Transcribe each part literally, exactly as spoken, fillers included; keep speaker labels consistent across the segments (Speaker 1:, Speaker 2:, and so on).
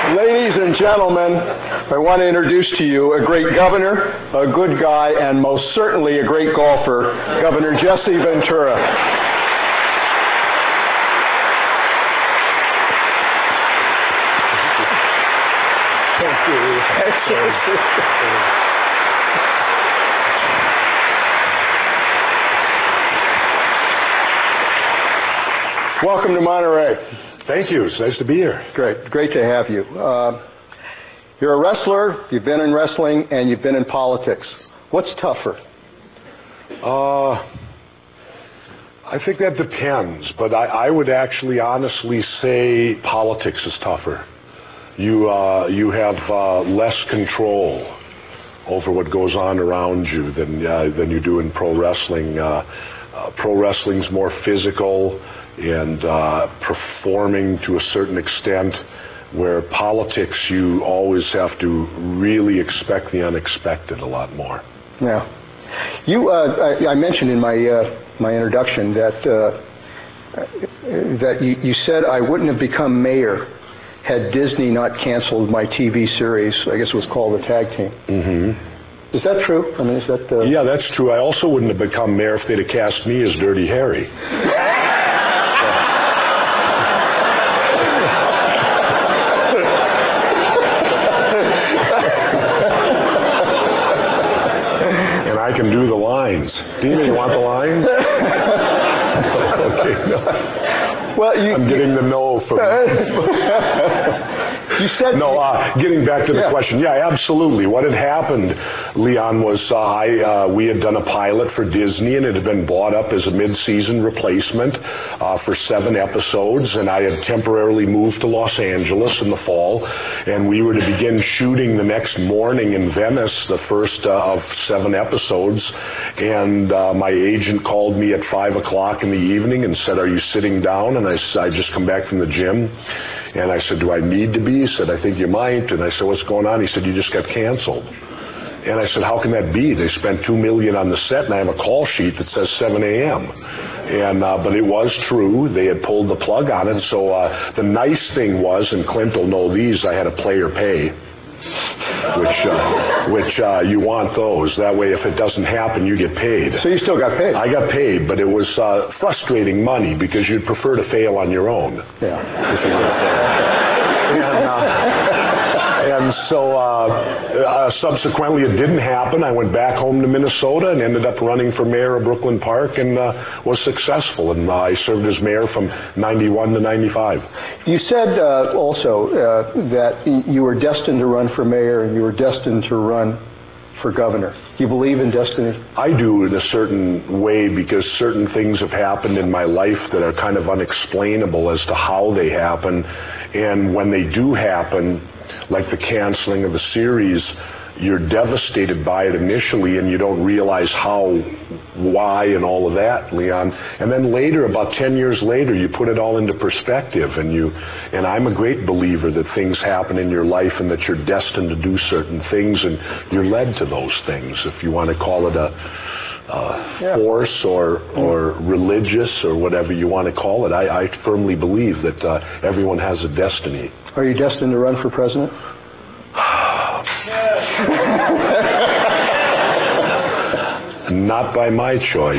Speaker 1: Ladies and gentlemen, I want to introduce to you a great governor, a good guy, and most certainly a great golfer, Governor Jesse Ventura. Thank you. Welcome to Monterey.
Speaker 2: Thank you. It's nice to be here.
Speaker 1: Great. Great to have you. Uh, you're a wrestler, you've been in wrestling, and you've been in politics. What's tougher?
Speaker 2: Uh, I think that depends, but I, I would actually honestly say politics is tougher. You, uh, you have uh, less control over what goes on around you than, uh, than you do in pro wrestling. Uh, uh, pro wrestling's more physical and uh, performing to a certain extent, where politics you always have to really expect the unexpected a lot more.
Speaker 1: Yeah. You, uh, I, I mentioned in my uh, my introduction that uh, that you, you said I wouldn't have become mayor had Disney not canceled my T V series. I guess it was called The Tag Team.
Speaker 2: Mm-hmm.
Speaker 1: Is that true? I mean, is that? Uh...
Speaker 2: Yeah, that's true. I also wouldn't have become mayor if they'd have cast me as Dirty Harry. I can do the lines. Dina, you want the lines? Okay, no. Well, you, I'm getting the no from
Speaker 1: you said
Speaker 2: no. Uh, getting back to the
Speaker 1: yeah.
Speaker 2: question, yeah, absolutely. What had happened, Leon, was uh, I uh, we had done a pilot for Disney, and it had been bought up as a mid-season replacement uh, for seven episodes, and I had temporarily moved to Los Angeles in the fall, and we were to begin shooting the next morning in Venice, the first uh, of seven episodes, and uh, my agent called me at five o'clock in the evening and said, "Are you sitting down?" And I said, "I just come back from the gym." And I said, "Do I need to be?" He said, "I think you might." And I said, "What's going on?" He said, "You just got canceled." And I said, "How can that be? They spent two million dollars on the set, and I have a call sheet that says seven a.m. And uh, but it was true. They had pulled the plug on it. So uh, the nice thing was, and Clint will know these, I had a player pay, which uh, which uh, you want those. That way, if it doesn't happen, you get paid.
Speaker 1: So you still got paid?
Speaker 2: I got paid, but it was uh, frustrating money because you'd prefer to fail on your own.
Speaker 1: Yeah.
Speaker 2: And, uh, and so uh, uh, subsequently it didn't happen. I went back home to Minnesota and ended up running for mayor of Brooklyn Park and uh, was successful. And uh, I served as mayor from ninety-one to ninety-five.
Speaker 1: You said uh, also uh, that you were destined to run for mayor and you were destined to run for governor. Do you believe in destiny?
Speaker 2: I do in a certain way, because certain things have happened in my life that are kind of unexplainable as to how they happen. And when they do happen, like the canceling of the series, you're devastated by it initially and you don't realize how, why, and all of that, Leon. And then later, about ten years later, you put it all into perspective, and you, and I'm a great believer that things happen in your life and that you're destined to do certain things and you're led to those things, if you want to call it a uh, yeah. force or, or religious or whatever you want to call it. I, I firmly believe that uh, everyone has a destiny.
Speaker 1: Are you destined to run for president?
Speaker 2: Not by my choice.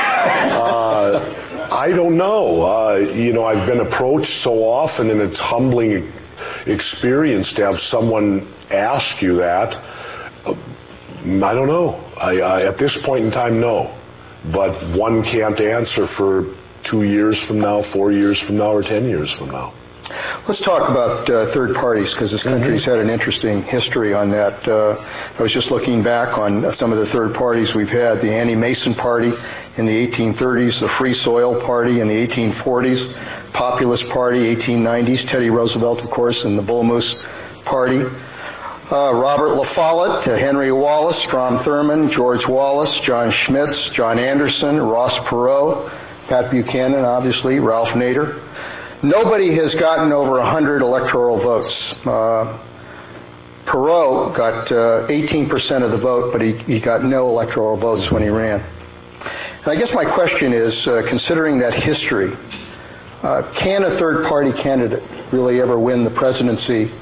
Speaker 2: Uh, I don't know. Uh, you know, I've been approached so often, and it's humbling experience to have someone ask you that. Uh, I don't know. I, I, at this point in time, no. But one can't answer for two years from now, four years from now, or ten years from now.
Speaker 1: Let's talk about uh, third parties, because this country's had an interesting history on that. Uh, I was just looking back on some of the third parties we've had. The Annie Mason Party in the eighteen thirties, the Free Soil Party in the eighteen forties, Populist Party, eighteen nineties, Teddy Roosevelt, of course, and the Bull Moose Party. Uh, Robert La Follette, uh, Henry Wallace, Strom Thurmond, George Wallace, John Schmitz, John Anderson, Ross Perot, Pat Buchanan, obviously, Ralph Nader. Nobody has gotten over one hundred electoral votes. Uh, Perot got uh, eighteen percent of the vote, but he, he got no electoral votes when he ran. And I guess my question is, uh, considering that history, uh, can a third-party candidate really ever win the presidency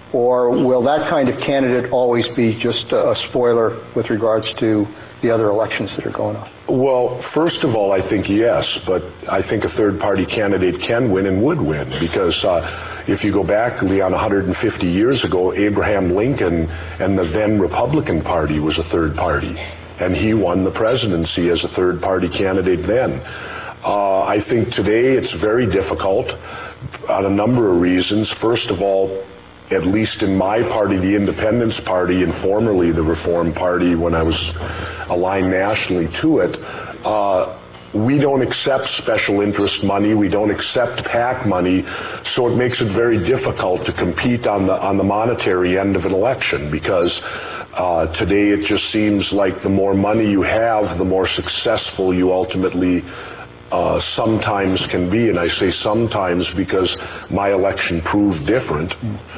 Speaker 1: Or will that kind of candidate always be just a spoiler with regards to the other elections that are going on?
Speaker 2: Well, first of all, I think yes, but I think a third-party candidate can win and would win, because uh, if you go back, Leon, one hundred fifty years ago, Abraham Lincoln and the then Republican Party was a third party, and he won the presidency as a third-party candidate then. Uh, I think today it's very difficult on a number of reasons. First of all, at least in my party, the Independence Party, and formerly the Reform Party when I was aligned nationally to it, uh, we don't accept special interest money, we don't accept PAC money, so it makes it very difficult to compete on the, on the monetary end of an election, because uh, today it just seems like the more money you have, the more successful you ultimately Uh, sometimes can be, and I say sometimes because my election proved different.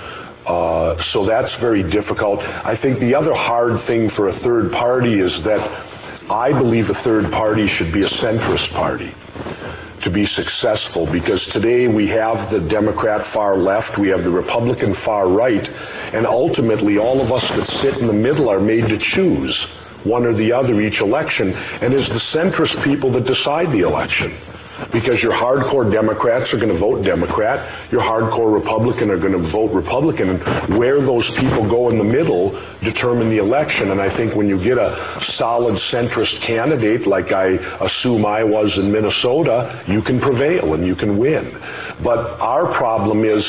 Speaker 2: Uh, so that's very difficult. I think the other hard thing for a third party is that I believe a third party should be a centrist party to be successful, because today we have the Democrat far left, we have the Republican far right, and ultimately all of us that sit in the middle are made to choose one or the other each election, and it's the centrist people that decide the election. Because your hardcore Democrats are going to vote Democrat, your hardcore Republican are going to vote Republican, and where those people go in the middle determine the election. And I think when you get a solid centrist candidate, like I assume I was in Minnesota, you can prevail and you can win. But our problem is,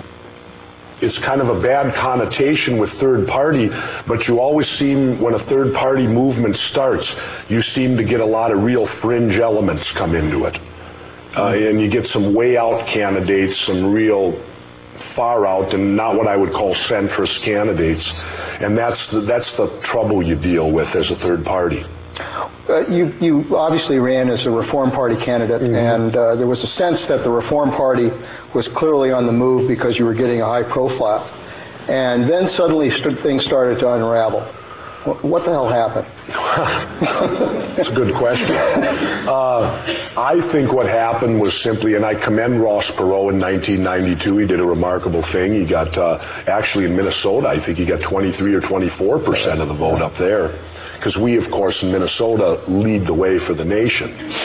Speaker 2: it's kind of a bad connotation with third party, but you always seem, when a third party movement starts, you seem to get a lot of real fringe elements come into it. Uh, and you get some way out candidates, some real far out, and not what I would call centrist candidates. And that's the, that's the trouble you deal with as a third party.
Speaker 1: Uh, you, you obviously ran as a Reform Party candidate, mm-hmm. and uh, there was a sense that the Reform Party was clearly on the move because you were getting a high profile. And then suddenly st- things started to unravel. W- what the hell happened?
Speaker 2: That's a good question. Uh, I think what happened was simply, and I commend Ross Perot in nineteen ninety-two, he did a remarkable thing. He got, uh, actually in Minnesota, I think he got twenty-three or twenty-four percent of the vote up there. Because we, of course, in Minnesota lead the way for the nation.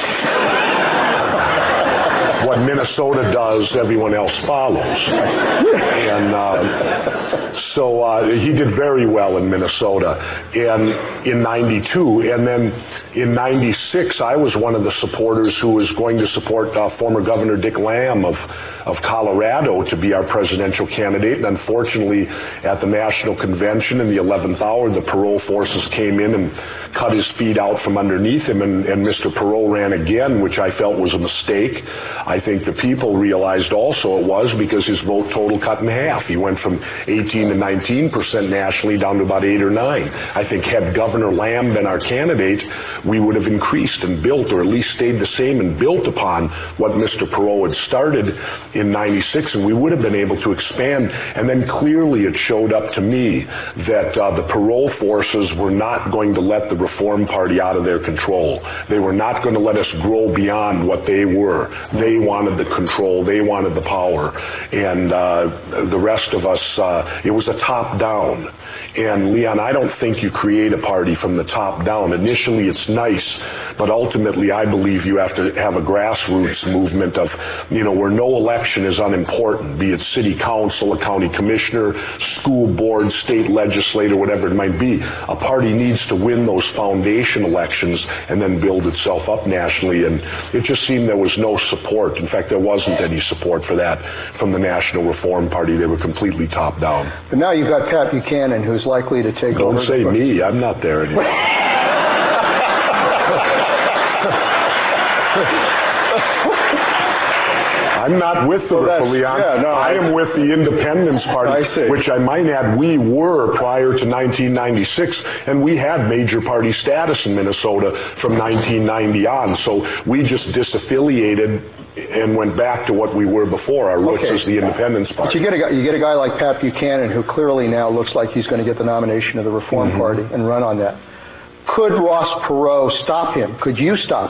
Speaker 2: What Minnesota does, everyone else follows. And uh, so uh, he did very well in Minnesota and in ninety-two. And then in ninety-six, I was one of the supporters who was going to support uh, former Governor Dick Lamb of, of Colorado to be our presidential candidate. And unfortunately, at the National Convention in the eleventh hour, the Perot forces came in and cut his feet out from underneath him, and, and Mister Perot ran again, which I felt was a mistake. I think the people realized also it was because his vote total cut in half. He went from eighteen to nineteen percent nationally down to about eight or nine. I think had Governor Lamb been our candidate, we would have increased and built, or at least stayed the same and built upon what Mister Perot had started in ninety-six, and we would have been able to expand. And then clearly it showed up to me that uh, the Perot forces were not going to let the Reform Party out of their control. They were not going to let us grow beyond what they were. They wanted the control, they wanted the power, and uh, the rest of us, uh, it was a top-down. And Leon, I don't think you create a party from the top down. Initially it's nice, but ultimately I believe you have to have a grassroots movement of, you know, where no election is unimportant, be it city council, a county commissioner, school board, state legislator, whatever it might be. A party needs to win those foundation elections and then build itself up nationally, and it just seemed there was no support. In fact, there wasn't any support for that from the National Reform Party. They were completely top down.
Speaker 1: But now you've got Pat Buchanan, who's likely to take
Speaker 2: Don't
Speaker 1: over.
Speaker 2: Don't say me. I'm not there anymore. I'm not with the
Speaker 1: well,
Speaker 2: Leon.
Speaker 1: Yeah, no,
Speaker 2: I, I am with the Independence Party,
Speaker 1: I
Speaker 2: which I might add we were prior to nineteen ninety-six, and we had major party status in Minnesota from nineteen ninety on. So we just disaffiliated and went back to what we were before. Our roots
Speaker 1: okay.
Speaker 2: is the Independence Party.
Speaker 1: But you get a guy, you get a guy like Pat Buchanan, who clearly now looks like he's going to get the nomination of the Reform mm-hmm. Party and run on that. Could Ross Perot stop him? Could you stop him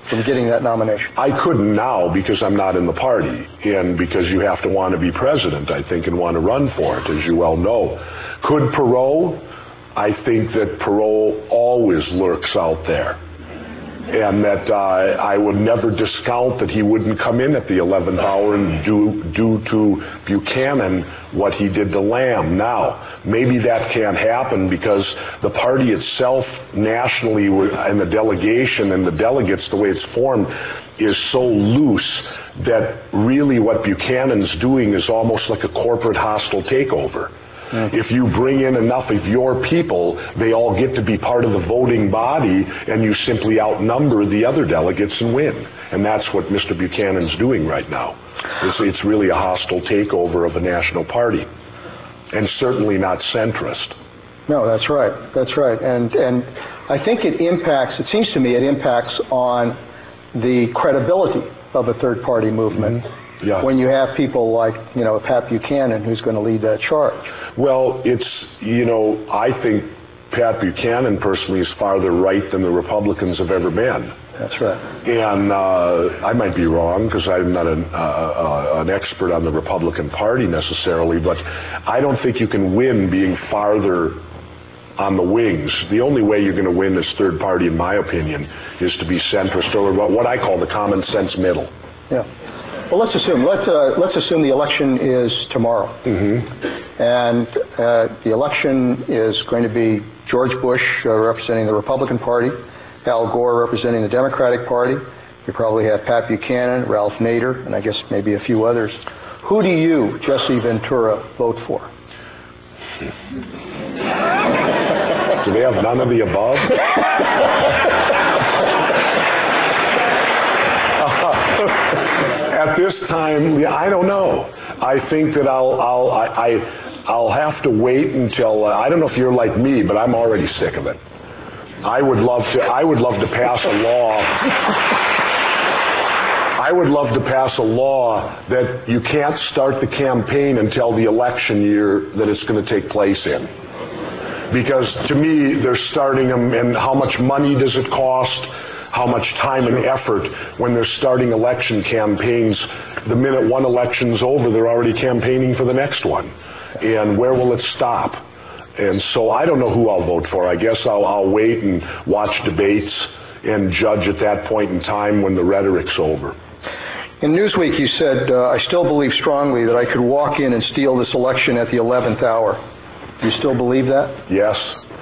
Speaker 1: from getting that nomination?
Speaker 2: I couldn't now because I'm not in the party, and because you have to want to be president, I think, and want to run for it, as you well know. Could Perot? I think that Perot always lurks out there, and that uh, I would never discount that he wouldn't come in at the eleventh hour and do, do to Buchanan what he did to Lamb. Now, maybe that can't happen because the party itself nationally and the delegation and the delegates, the way it's formed, is so loose that really what Buchanan's doing is almost like a corporate hostile takeover. If you bring in enough of your people, they all get to be part of the voting body, and you simply outnumber the other delegates and win. And that's what Mister Buchanan's doing right now. It's, it's really a hostile takeover of a national party, and certainly not centrist.
Speaker 1: No, that's right. That's right. And, and I think it impacts, it seems to me it impacts on the credibility of a third-party movement. Mm-hmm. Yeah. When you have people like, you know, Pat Buchanan, who's going to lead that charge.
Speaker 2: Well, it's, you know, I think Pat Buchanan personally is farther right than the Republicans have ever been.
Speaker 1: That's right.
Speaker 2: And uh, I might be wrong because I'm not an, uh, uh, an expert on the Republican Party necessarily, but I don't think you can win being farther on the wings. The only way you're going to win as third party, in my opinion, is to be centrist or what I call the common sense middle.
Speaker 1: Yeah. Well, let's assume let's uh, let's assume the election is tomorrow,
Speaker 2: mm-hmm.
Speaker 1: and uh, the election is going to be George Bush uh, representing the Republican Party, Al Gore representing the Democratic Party. You probably have Pat Buchanan, Ralph Nader, and I guess maybe a few others. Who do you, Jesse Ventura, vote for?
Speaker 2: Do they have none of the above? At this time, I don't know. I think that I'll I'll I, I I'll have to wait until uh, I don't know if you're like me, but I'm already sick of it. I would love to I would love to pass a law. I would love to pass a law that you can't start the campaign until the election year that it's going to take place in. Because to me, they're starting them, and how much money does it cost? How much time and effort when they're starting election campaigns. The minute one election's over, they're already campaigning for the next one. And where will it stop? And so I don't know who I'll vote for. I guess I'll, I'll wait and watch debates and judge at that point in time when the rhetoric's over.
Speaker 1: In Newsweek, you said, uh, I still believe strongly that I could walk in and steal this election at the eleventh hour. Do you still believe that?
Speaker 2: Yes.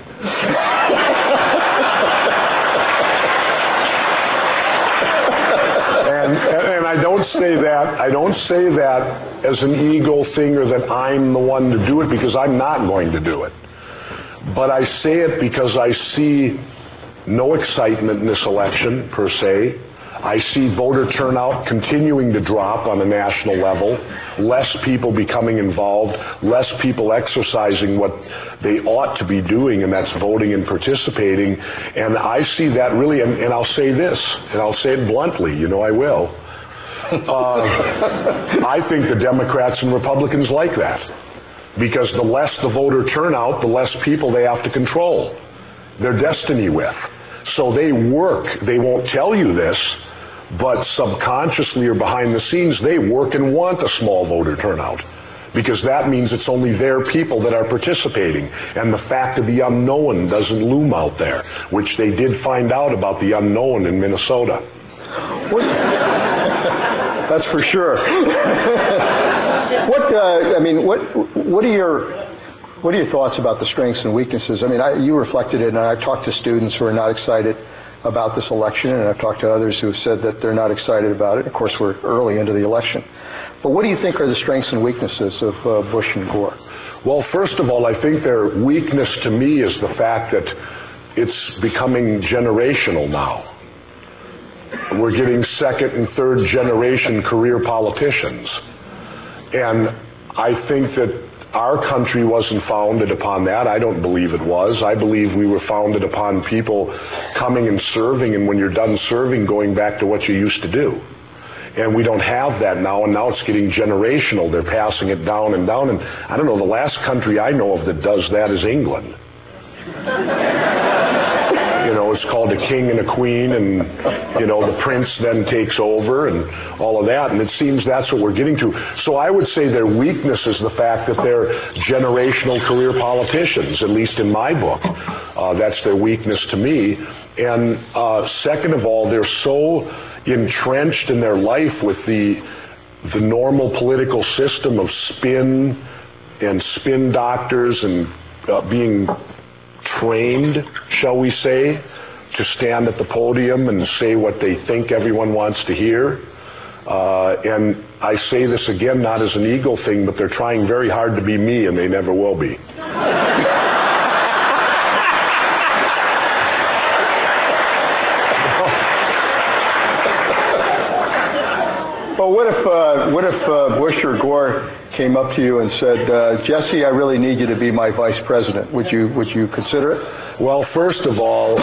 Speaker 2: And, and I don't say that, I don't say that as an ego thing or that I'm the one to do it, because I'm not going to do it. But I say it because I see no excitement in this election, per se. I see voter turnout continuing to drop on a national level, less people becoming involved, less people exercising what they ought to be doing, and that's voting and participating. And I see that really, and, and I'll say this, and I'll say it bluntly, you know I will. Uh, I think the Democrats and Republicans like that, because the less the voter turnout, the less people they have to control their destiny with. So they work, they won't tell you this, but subconsciously or behind the scenes, they work and want a small voter turnout, because that means it's only their people that are participating, and the fact of the unknown doesn't loom out there, which they did find out about the unknown in Minnesota.
Speaker 1: That's for sure. What uh, I mean, what what are your what are your thoughts about the strengths and weaknesses? I mean, I, you reflected it, and I've talked to students who are not excited about this election, and I've talked to others who have said that they're not excited about it. Of course, we're early into the election. But what do you think are the strengths and weaknesses of uh, Bush and Gore?
Speaker 2: Well, first of all, I think their weakness to me is the fact that it's becoming generational now. We're getting second and third generation career politicians. And I think that our country wasn't founded upon that. I don't believe it was. I believe we were founded upon people coming and serving, and when you're done serving, going back to what you used to do. And we don't have that now, and now it's getting generational. They're passing it down and down. And I don't know, the last country I know of that does that is England. You know, it's called a king and a queen, and, you know, the prince then takes over and all of that, and it seems that's what we're getting to. So I would say their weakness is the fact that they're generational career politicians, at least in my book. Uh, that's their weakness to me. And uh, second of all, they're so entrenched in their life with the the normal political system of spin and spin doctors and uh, being trained, shall we say, to stand at the podium and say what they think everyone wants to hear. Uh, and I say this again, not as an ego thing, but they're trying very hard to be me, and they never will be.
Speaker 1: Well, what if uh, what if uh, Bush or Gore came up to you and said, uh, "Jesse, I really need you to be my vice president"? Would you would you consider it?
Speaker 2: Well, first of all,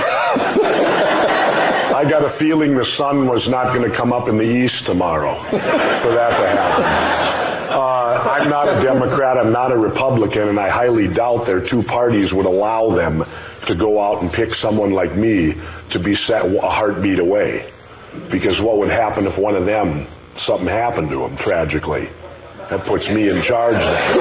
Speaker 2: I got a feeling the sun was not going to come up in the east tomorrow for that to happen. Uh, I'm not a Democrat. I'm not a Republican, and I highly doubt their two parties would allow them to go out and pick someone like me to be set a heartbeat away. Because what would happen if one of them, something happened to them tragically? That puts me in charge then.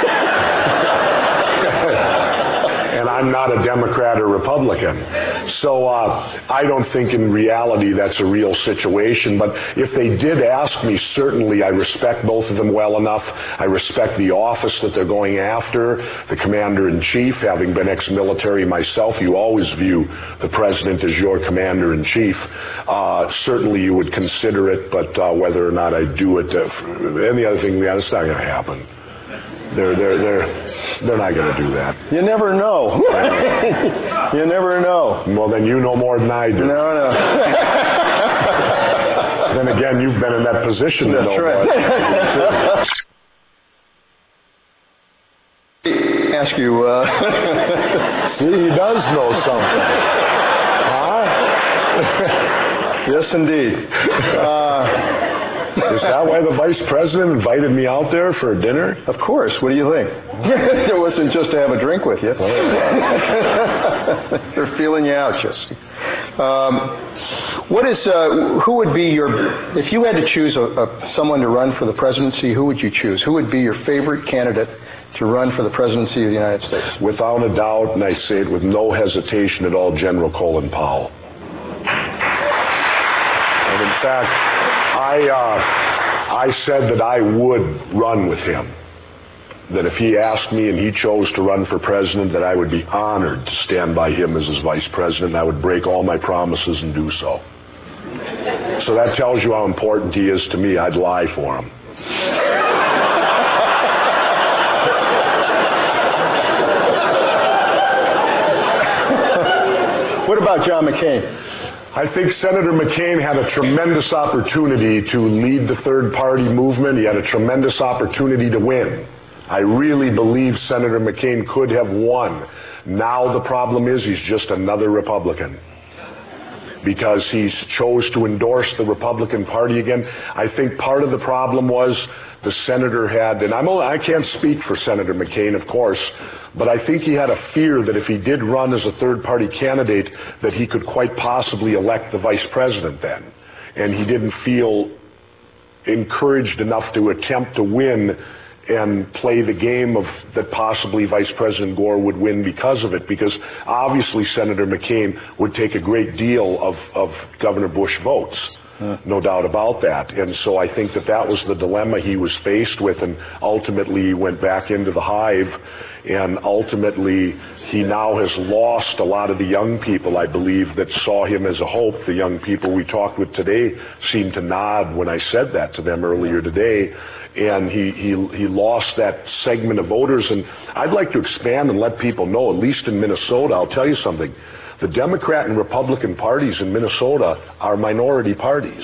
Speaker 2: And I'm not a Democrat or Republican. So uh, I don't think in reality that's a real situation. But if they did ask me, certainly I respect both of them well enough. I respect the office that they're going after, the commander-in-chief. Having been ex-military myself, you always view the president as your commander-in-chief. Uh, certainly you would consider it, but uh, whether or not I do it, uh, and the other thing, yeah, it's not going to happen. They're, they're, they're, they're not going to do that.
Speaker 1: You never know. You never know.
Speaker 2: Well, then you know more than I do.
Speaker 1: No, no.
Speaker 2: Then again, you've been in that position to
Speaker 1: That's
Speaker 2: know
Speaker 1: right.
Speaker 2: more.
Speaker 1: Ask you. Uh...
Speaker 2: See, he does know something. Huh?
Speaker 1: Yes, indeed. Uh...
Speaker 2: Is that why the vice president invited me out there for a dinner?
Speaker 1: Of course. What do you think? It wasn't just to have a drink with you. They're feeling you out, Jesse. Um, what is? Uh, who would be your? If you had to choose a, a, someone to run for the presidency, who would you choose? Who would be your favorite candidate to run for the presidency of the United States?
Speaker 2: Without a doubt, and I say it with no hesitation at all, General Colin Powell. And in fact, I, uh, I said that I would run with him, that if he asked me and he chose to run for president, that I would be honored to stand by him as his vice president, and I would break all my promises and do so. So that tells you how important he is to me. I'd lie for him.
Speaker 1: What about John McCain?
Speaker 2: I think Senator McCain had a tremendous opportunity to lead the third party movement. He had a tremendous opportunity to win. I really believe Senator McCain could have won. Now the problem is he's just another Republican, because he chose to endorse the Republican Party again. I think part of the problem was the senator had, and I'm only, I can't speak for Senator McCain, of course, but I think he had a fear that if he did run as a third-party candidate, that he could quite possibly elect the vice president then. And he didn't feel encouraged enough to attempt to win and play the game of that possibly Vice President Gore would win because of it, because obviously Senator McCain would take a great deal of, of Governor Bush votes. Uh, no doubt about that. And so I think that that was the dilemma he was faced with, and ultimately he went back into the hive, and ultimately he now has lost a lot of the young people, I believe, that saw him as a hope. The young people we talked with today seemed to nod when I said that to them earlier today, and he, he, he lost that segment of voters. And I'd like to expand and let people know, at least in Minnesota, I'll tell you something. The Democrat and Republican parties in Minnesota are minority parties.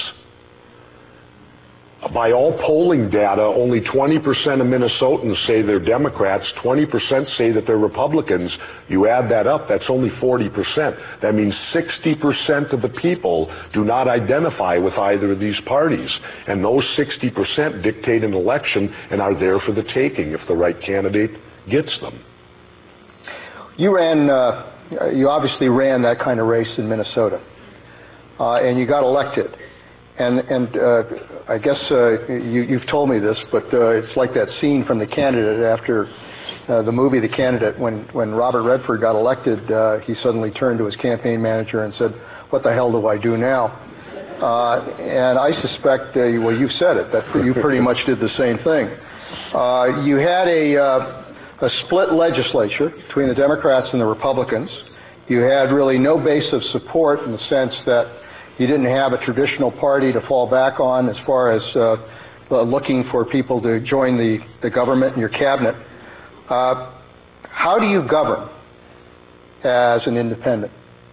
Speaker 2: By all polling data, only twenty percent of Minnesotans say they're Democrats, twenty percent say that they're Republicans. You add that up, that's only forty percent. That means sixty percent of the people do not identify with either of these parties. And those sixty percent dictate an election and are there for the taking if the right candidate gets them.
Speaker 1: You ran... Uh you obviously ran that kind of race in Minnesota, uh, and you got elected. And, and uh, I guess uh, you, you've told me this, but uh, it's like that scene from The Candidate after uh, the movie The Candidate. When, when Robert Redford got elected, uh, he suddenly turned to his campaign manager and said, "What the hell do I do now?" Uh, and I suspect, uh, well, you've said it, that you pretty much did the same thing. Uh, you had a, uh, a split legislature between the Democrats and the Republicans. You had really no base of support in the sense that you didn't have a traditional party to fall back on as far as uh, looking for people to join the, the government and your cabinet. Uh, how do you govern as an independent?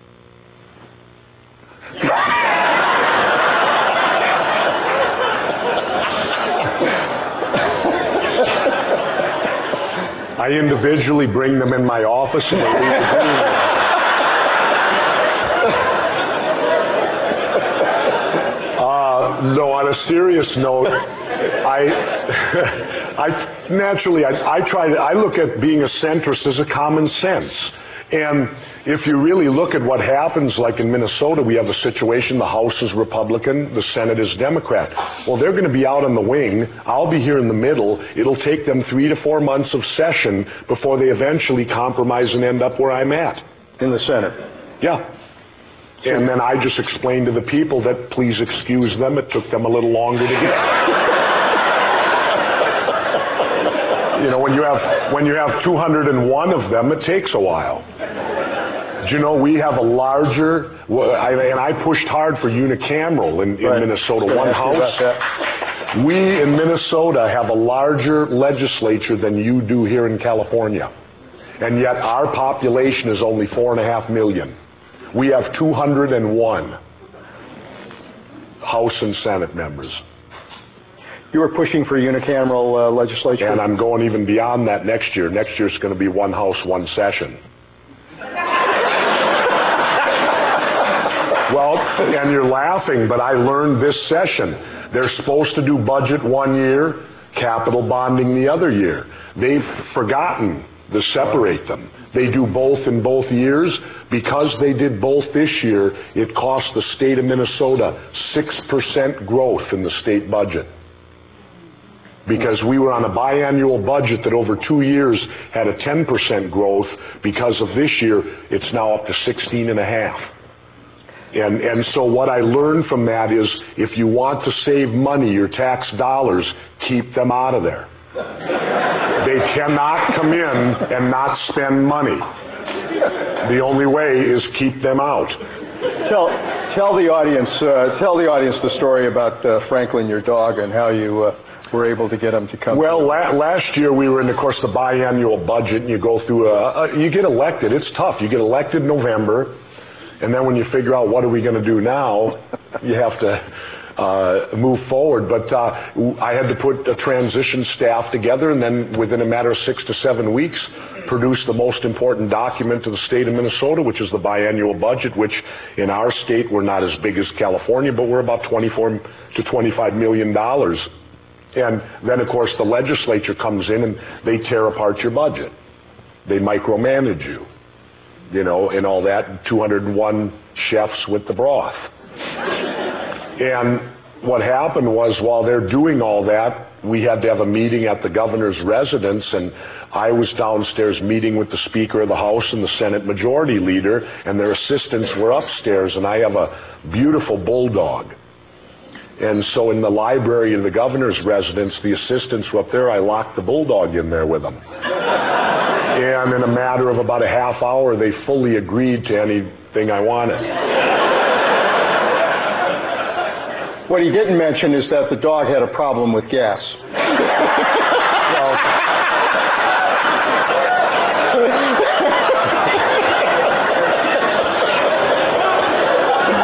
Speaker 2: I individually bring them in my office and they leave the room. No, on a serious note, I, I naturally, I, I try to, I look at being a centrist as a common sense. And if you really look at what happens, like in Minnesota, we have a situation, the House is Republican, the Senate is Democrat. Well, they're going to be out on the wing. I'll be here in the middle. It'll take them three to four months of session before they eventually compromise and end up where I'm at.
Speaker 1: In the Senate?
Speaker 2: Yeah. And then I just explained to the people that please excuse them. It took them a little longer to get. You know, when you have when you have two hundred one of them, it takes a while. Do you know we have a larger? I, and I pushed hard for unicameral in, in
Speaker 1: right.
Speaker 2: Minnesota, one house. We in Minnesota have a larger legislature than you do here in California, and yet our population is only four and a half million. We have two hundred one House and Senate members.
Speaker 1: You were pushing for unicameral uh, legislature?
Speaker 2: And I'm going even beyond that next year. Next year it's going to be one House, one session. Well, and you're laughing, but I learned this session. They're supposed to do budget one year, capital bonding the other year. They've forgotten to separate them. They do both in both years. Because they did both this year, it cost the state of Minnesota six percent growth in the state budget. Because we were on a biannual budget that over two years had a ten percent growth. Because of this year, it's now up to sixteen and a half. And, and so what I learned from that is if you want to save money, your tax dollars, keep them out of there. They cannot come in and not spend money. The only way is keep them out.
Speaker 1: Tell, tell the audience, uh, tell the audience the story about uh, Franklin, your dog, and how you uh, were able to get him to come.
Speaker 2: Well, la- last year we were in, of course, the biannual budget, and you go through. A, a, you get elected. It's tough. You get elected in November, and then when you figure out what are we going to do now, you have to uh, move forward. But uh, I had to put a transition staff together, and then within a matter of six to seven weeks. Produce the most important document to the state of Minnesota, which is the biannual budget, which in our state we're not as big as California, but we're about twenty-four to twenty-five million dollars. And then, of course, the legislature comes in and they tear apart your budget. They micromanage you, you know, and all that, two hundred one chefs with the broth. And what happened was while they're doing all that, we had to have a meeting at the governor's residence, and I was downstairs meeting with the Speaker of the House and the Senate Majority Leader, and their assistants were upstairs, and I have a beautiful bulldog. And so in the library in the governor's residence, the assistants were up there. I locked the bulldog in there with them. And in a matter of about a half hour, they fully agreed to anything I wanted.
Speaker 1: What he didn't mention is that the dog had a problem with gas. Well,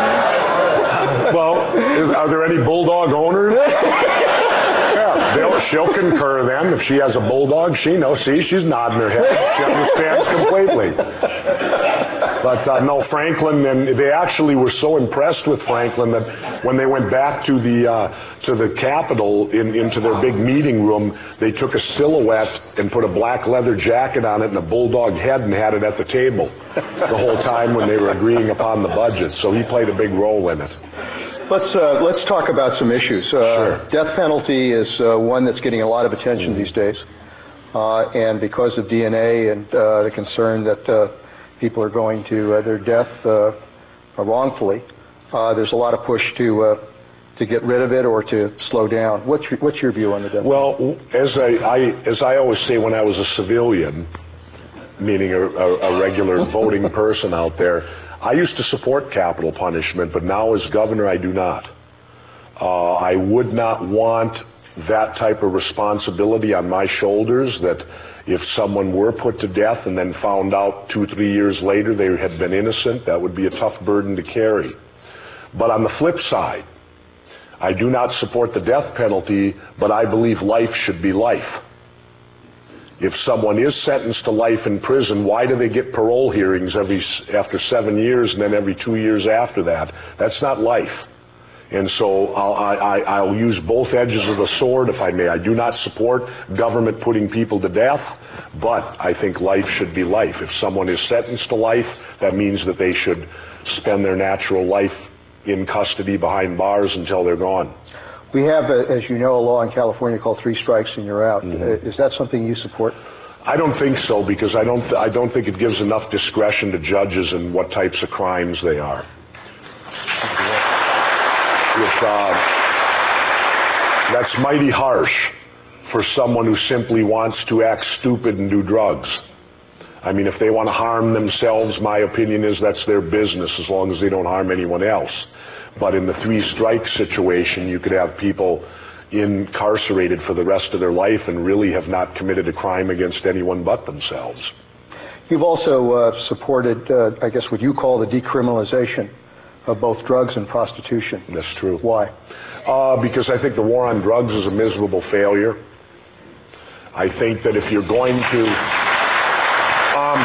Speaker 1: well, is, are there any bulldog owners? Yeah, they'll,
Speaker 2: she'll concur then. If she has a bulldog, she knows. See, she's nodding her head. She understands completely. But uh, no, Franklin, and they actually were so impressed with Franklin that when they went back to the uh, to the Capitol in, into their big meeting room, they took a silhouette and put a black leather jacket on it and a bulldog head and had it at the table the whole time when they were agreeing upon the budget. So he played a big role in it.
Speaker 1: Let's uh, let's talk about some issues. Uh,
Speaker 2: Sure.
Speaker 1: Death penalty is uh, one that's getting a lot of attention
Speaker 2: Mm-hmm.
Speaker 1: these days, uh, and because of D N A and uh, the concern that uh, people are going to uh, their death uh, wrongfully, uh, there's a lot of push to uh, to get rid of it or to slow down. What's your, what's your view on the death?
Speaker 2: Well, as I, I as I always say, when I was a civilian, meaning a, a, a regular voting person out there, I used to support capital punishment, but now as governor, I do not. Uh, I would not want that type of responsibility on my shoulders, that if someone were put to death and then found out two, three years later they had been innocent, that would be a tough burden to carry. But on the flip side, I do not support the death penalty, but I believe life should be life. If someone is sentenced to life in prison, why do they get parole hearings every after seven years and then every two years after that? That's not life. And so I'll, I, I'll use both edges of the sword, if I may. I do not support government putting people to death, but I think life should be life. If someone is sentenced to life, that means that they should spend their natural life in custody behind bars until they're gone.
Speaker 1: We have, uh, as you know, a law in California called three strikes and you're out.
Speaker 2: Mm-hmm.
Speaker 1: Uh, is that something you support?
Speaker 2: I don't think so, because I don't, th- I don't think it gives enough discretion to judges in what types of crimes they are. If, uh, that's mighty harsh for someone who simply wants to act stupid and do drugs. I mean, if they want to harm themselves, my opinion is that's their business, as long as they don't harm anyone else. But in the three-strike situation, you could have people incarcerated for the rest of their life and really have not committed a crime against anyone but themselves.
Speaker 1: You've also uh, supported, uh, I guess, what you call the decriminalization of both drugs and prostitution.
Speaker 2: That's true.
Speaker 1: Why?
Speaker 2: Uh, because I think the war on drugs is a miserable failure. I think that if you're going to... Um,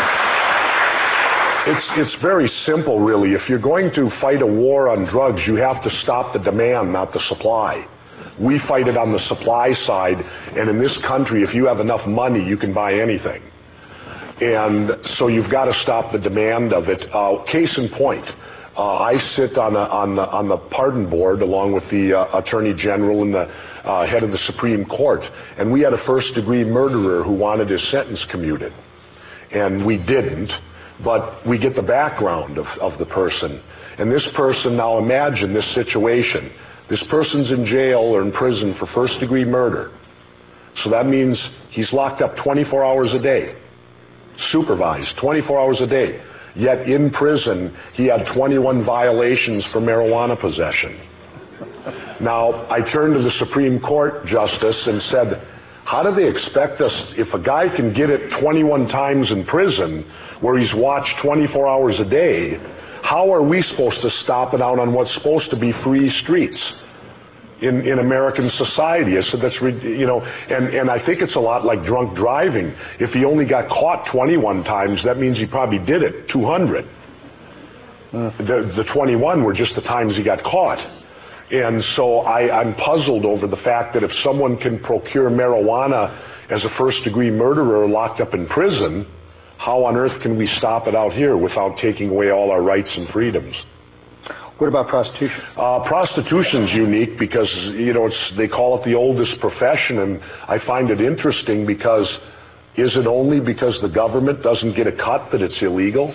Speaker 2: it's, it's very simple, really. If you're going to fight a war on drugs, you have to stop the demand, not the supply. We fight it on the supply side, and in this country, if you have enough money, you can buy anything. And so you've got to stop the demand of it. Uh, case in point, uh, I sit on, a, on, the, on the pardon board along with the uh, Attorney General and the uh, head of the Supreme Court, and we had a first-degree murderer who wanted his sentence commuted. And we didn't, but we get the background of, of the person. And this person, now imagine this situation. This person's in jail or in prison for first-degree murder. So that means he's locked up twenty-four hours a day, supervised twenty-four hours a day. Yet in prison, he had twenty-one violations for marijuana possession. Now, I turned to the Supreme Court justice and said, how do they expect us, if a guy can get it twenty-one times in prison, where he's watched twenty-four hours a day, how are we supposed to stop it out on what's supposed to be free streets in, in American society? I said, that's, you know, and, and I think it's a lot like drunk driving. If he only got caught twenty-one times, that means he probably did it two hundred. Uh. The, the twenty-one were just the times he got caught. And so I, I'm puzzled over the fact that if someone can procure marijuana as a first-degree murderer locked up in prison, how on earth can we stop it out here without taking away all our rights and freedoms?
Speaker 1: What about prostitution?
Speaker 2: Uh, prostitution's unique because, you know, it's, they call it the oldest profession, and I find it interesting because is it only because the government doesn't get a cut that it's illegal?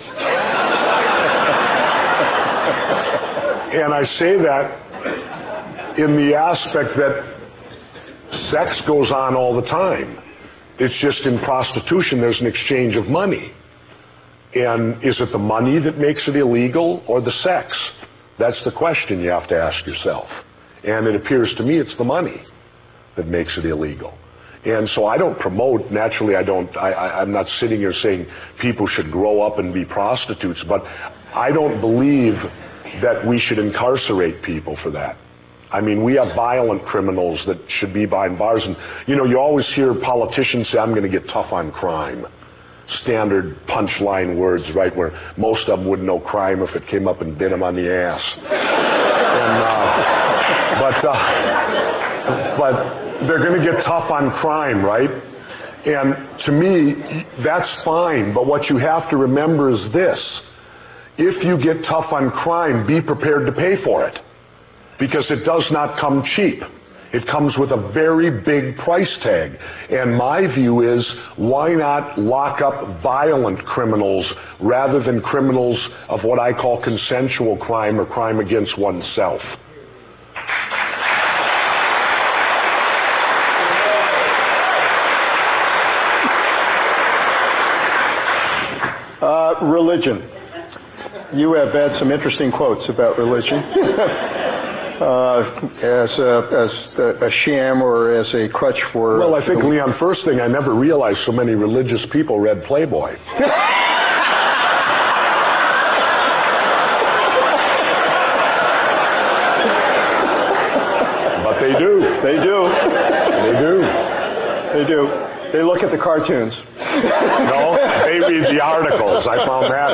Speaker 2: And I say that in the aspect that sex goes on all the time. It's just in prostitution there's an exchange of money. And is it the money that makes it illegal or the sex? That's the question you have to ask yourself. And it appears to me it's the money that makes it illegal. And so I don't promote, naturally I don't, I, I, I'm not sitting here saying people should grow up and be prostitutes, but I don't believe that we should incarcerate people for that. I mean, we have violent criminals that should be behind bars. And, you know, you always hear politicians say, I'm going to get tough on crime. Standard punchline words, right, where most of them wouldn't know crime if it came up and bit them on the ass. and, uh, but, uh, but they're going to get tough on crime, right? And to me, that's fine. But what you have to remember is this. If you get tough on crime, be prepared to pay for it. Because it does not come cheap. It comes with a very big price tag. And my view is, why not lock up violent criminals rather than criminals of what I call consensual crime or crime against oneself?
Speaker 1: Uh, religion. You have had some interesting quotes about religion. Uh, as a, as a, a sham or as a crutch for...
Speaker 2: Well, I think, Leon, first thing, I never realized so many religious people read Playboy. But they do.
Speaker 1: They do.
Speaker 2: They do.
Speaker 1: They do. They look at the cartoons.
Speaker 2: No, they read the articles. I found that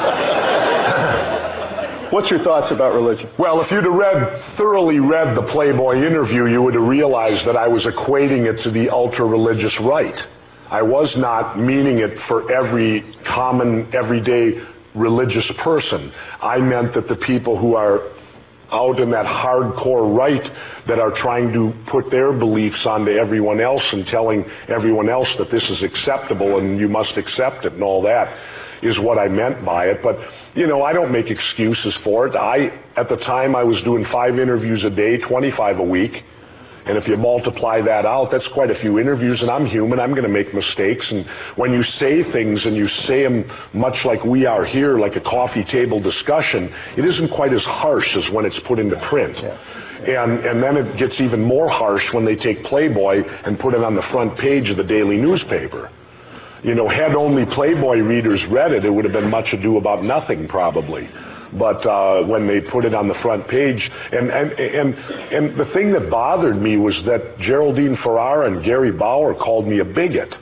Speaker 2: out.
Speaker 1: What's your thoughts about religion?
Speaker 2: Well, if you'd have read, thoroughly read the Playboy interview, you would have realized that I was equating it to the ultra-religious right. I was not meaning it for every common, everyday religious person. I meant that the people who are out in that hardcore right that are trying to put their beliefs onto everyone else and telling everyone else that this is acceptable and you must accept it and all that is what I meant by it. But, you know, I don't make excuses for it. I, at the time, I was doing five interviews a day, twenty-five a week. And if you multiply that out, that's quite a few interviews, and I'm human. I'm going to make mistakes. And when you say things and you say them much like we are here, like a coffee table discussion, it isn't quite as harsh as when it's put into print.
Speaker 1: Yeah.
Speaker 2: And, and then it gets even more harsh when they take Playboy and put it on the front page of the daily newspaper. You know, had only Playboy readers read it, it would have been much ado about nothing, probably. But uh, when they put it on the front page, and, and, and, and the thing that bothered me was that Geraldine Ferrara and Gary Bauer called me a bigot.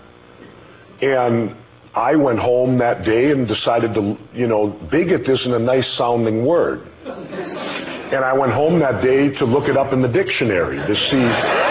Speaker 2: And I went home that day and decided to, you know, bigot isn't a nice sounding word. And I went home that day to look it up in the dictionary to see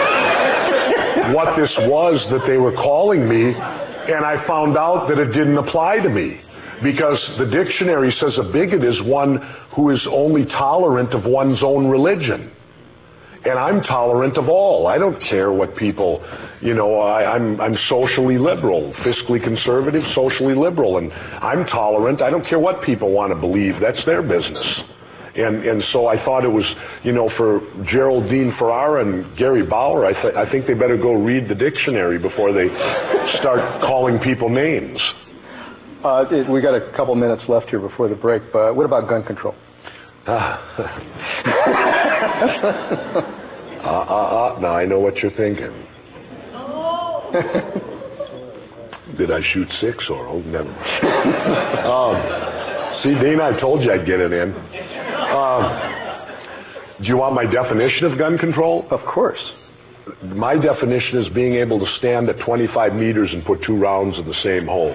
Speaker 2: what this was that they were calling me. And I found out that it didn't apply to me, because the dictionary says a bigot is one who is only tolerant of one's own religion. And I'm tolerant of all. I don't care what people, you know, I, I'm, I'm socially liberal, fiscally conservative, socially liberal, and I'm tolerant. I don't care what people want to believe. That's their business. And and so I thought it was, you know, for Geraldine Ferrara and Gary Bauer, I, th- I think they better go read the dictionary before they start calling people names.
Speaker 1: Uh, it, we got a couple minutes left here before the break, but what about gun control?
Speaker 2: uh, uh, uh, now I know what you're thinking. Did I shoot six or, oh, never mind. um, see, Dana, I told you I'd get it in. Um, do you want my definition of gun control?
Speaker 1: Of course.
Speaker 2: My definition is being able to stand at twenty-five meters and put two rounds in the same hole.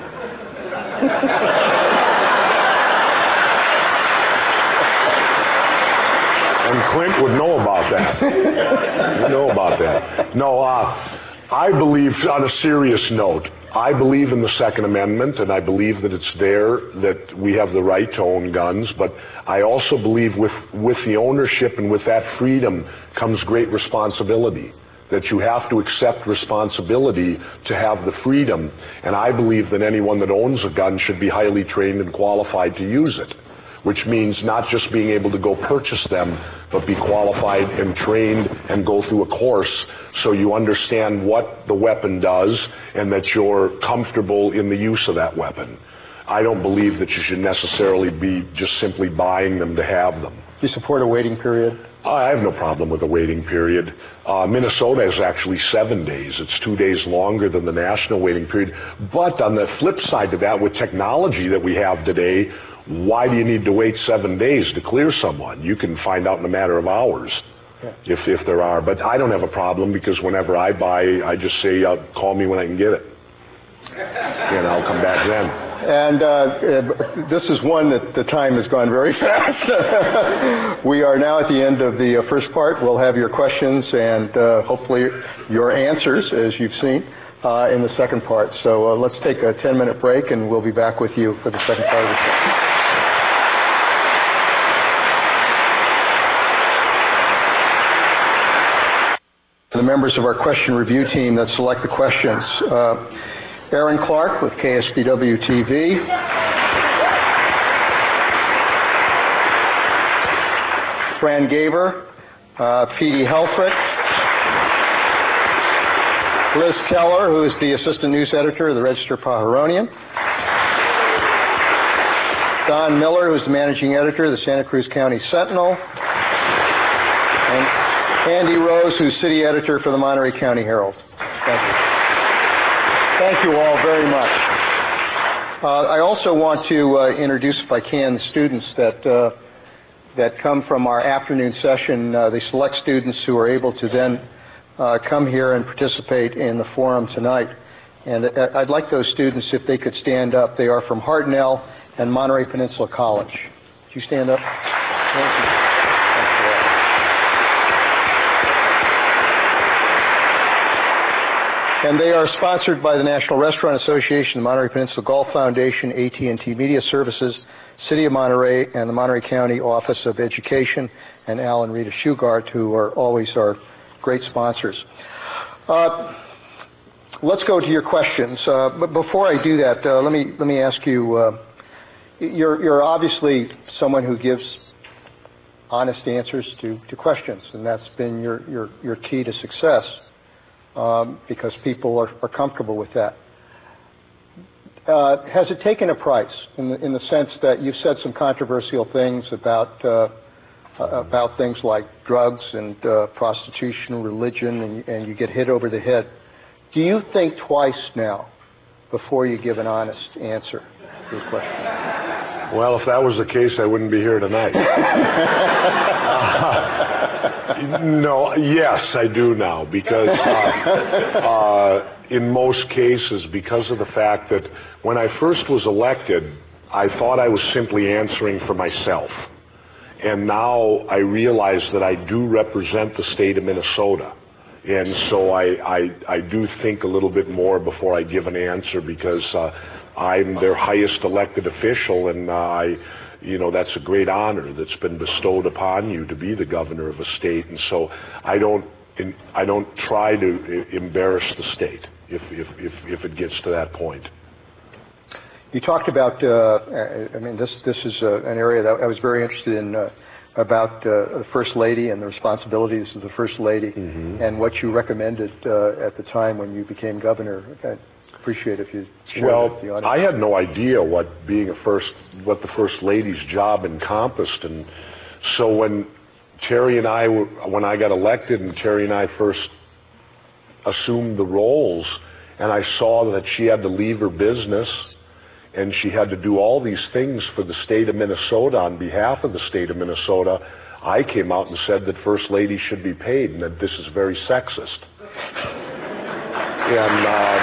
Speaker 2: And Clint would know about that. Would know about that. No, uh, I believe, on a serious note, I believe in the Second Amendment, and I believe that it's there that we have the right to own guns, but I also believe with, with the ownership and with that freedom comes great responsibility, that you have to accept responsibility to have the freedom, and I believe that anyone that owns a gun should be highly trained and qualified to use it, which means not just being able to go purchase them, but be qualified and trained and go through a course so you understand what the weapon does and that you're comfortable in the use of that weapon. I don't believe that you should necessarily be just simply buying them to have them.
Speaker 1: Do you support a waiting period?
Speaker 2: I have no problem with a waiting period. Uh, Minnesota is actually seven days. It's two days longer than the national waiting period. But on the flip side to that, with technology that we have today, why do you need to wait seven days to clear someone? You can find out in a matter of hours. Yeah. If if there are, but I don't have a problem because whenever I buy, I just say, uh, call me when I can get it, and I'll come back then.
Speaker 1: And uh, this is one that the time has gone very fast. We are now at the end of the uh, first part. We'll have your questions and uh, hopefully your answers, as you've seen, uh, in the second part. So uh, let's take a ten-minute break, and we'll be back with you for the second part of the show. The members of our question review team that select the questions. Uh, Aaron Clark with K S B W T V. Fran Gaver, uh, Petey Helfrich. Liz Keller, who is the assistant news editor of the Register-Pajaronian. Don Miller, who is the managing editor of the Santa Cruz County Sentinel. And Andy Rose, who's city editor for the Monterey County Herald. Thank you. Thank you all very much. Uh, I also want to uh, introduce, if I can, the students that uh, that come from our afternoon session. Uh, they select students who are able to then uh, come here and participate in the forum tonight. And uh, I'd like those students, if they could stand up. They are from Hartnell and Monterey Peninsula College. Would you stand up? Thank you. And they are sponsored by the National Restaurant Association, the Monterey Peninsula Golf Foundation, A T and T Media Services, City of Monterey, and the Monterey County Office of Education, and Al and Rita Shugart, who are always our great sponsors. Uh, let's go to your questions. Uh, but before I do that, uh, let me let me ask you. Uh, you're you're obviously someone who gives honest answers to to questions, and that's been your your your key to success. Um, because people are, are comfortable with that. Uh, has it taken a price in the, in the sense that you've said some controversial things about uh, about things like drugs and uh, prostitution, religion, and, and you get hit over the head? Do you think twice now before you give an honest answer to a question?
Speaker 2: Well, if that was the case, I wouldn't be here tonight. uh, no, yes, I do now, because uh, uh, in most cases, because of the fact that when I first was elected, I thought I was simply answering for myself. And now I realize that I do represent the state of Minnesota. And so I, I, I do think a little bit more before I give an answer, because uh, I'm their highest elected official, and uh, I, you know, that's a great honor that's been bestowed upon you to be the governor of a state. And so I don't, I don't try to embarrass the state if, if, if, if it gets to that point.
Speaker 1: You talked about, uh, I mean, this this is uh, an area that I was very interested in, uh, about uh, the First Lady and the responsibilities of the First Lady, mm-hmm. and what you recommended uh, at the time when you became governor. I'd appreciate if you shared
Speaker 2: well,
Speaker 1: with the audience.
Speaker 2: I had no idea what being a first, what the First Lady's job encompassed, and so when Terry and I, were, when I got elected and Terry and I first assumed the roles, and I saw that she had to leave her business, and she had to do all these things for the state of Minnesota on behalf of the state of Minnesota, I came out and said that First Lady should be paid and that this is very sexist. and, uh,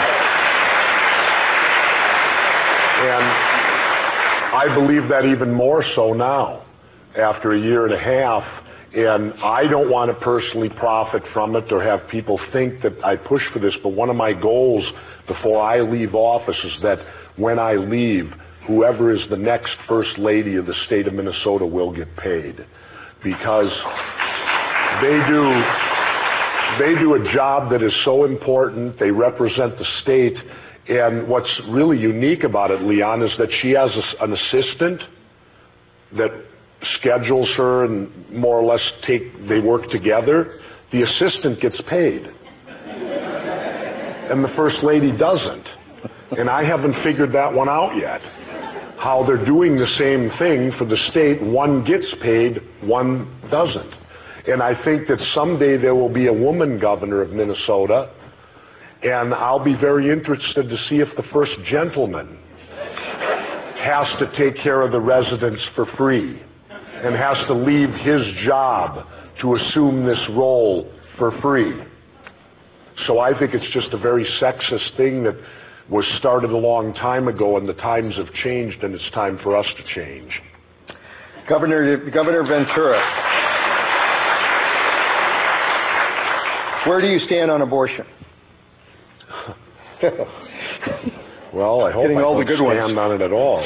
Speaker 2: and I believe that even more so now, after a year and a half, and I don't want to personally profit from it or have people think that I push for this, but one of my goals before I leave office is that when I leave, whoever is the next First Lady of the state of Minnesota will get paid, because they do they do a job that is so important. They represent the state, and what's really unique about it, Leon, is that she has a, an assistant that schedules her and more or less take they work together. The assistant gets paid, and the First Lady doesn't. And I haven't figured that one out yet, how they're doing the same thing for the state. One gets paid, one doesn't. And I think that someday there will be a woman governor of Minnesota, and I'll be very interested to see if the first gentleman has to take care of the residents for free and has to leave his job to assume this role for free. So I think it's just a very sexist thing that was started a long time ago, and the times have changed, and it's time for us to change.
Speaker 1: Governor, Governor Ventura, where do you stand on abortion?
Speaker 2: Well, I hope
Speaker 1: Getting
Speaker 2: I
Speaker 1: all
Speaker 2: don't
Speaker 1: the good
Speaker 2: stand
Speaker 1: ones.
Speaker 2: on it at all.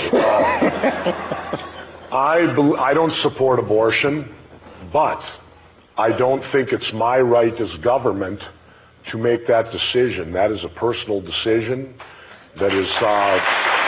Speaker 2: Uh, I, bel I don't support abortion, but I don't think it's my right as government to make that decision. That is a personal decision that is, uh,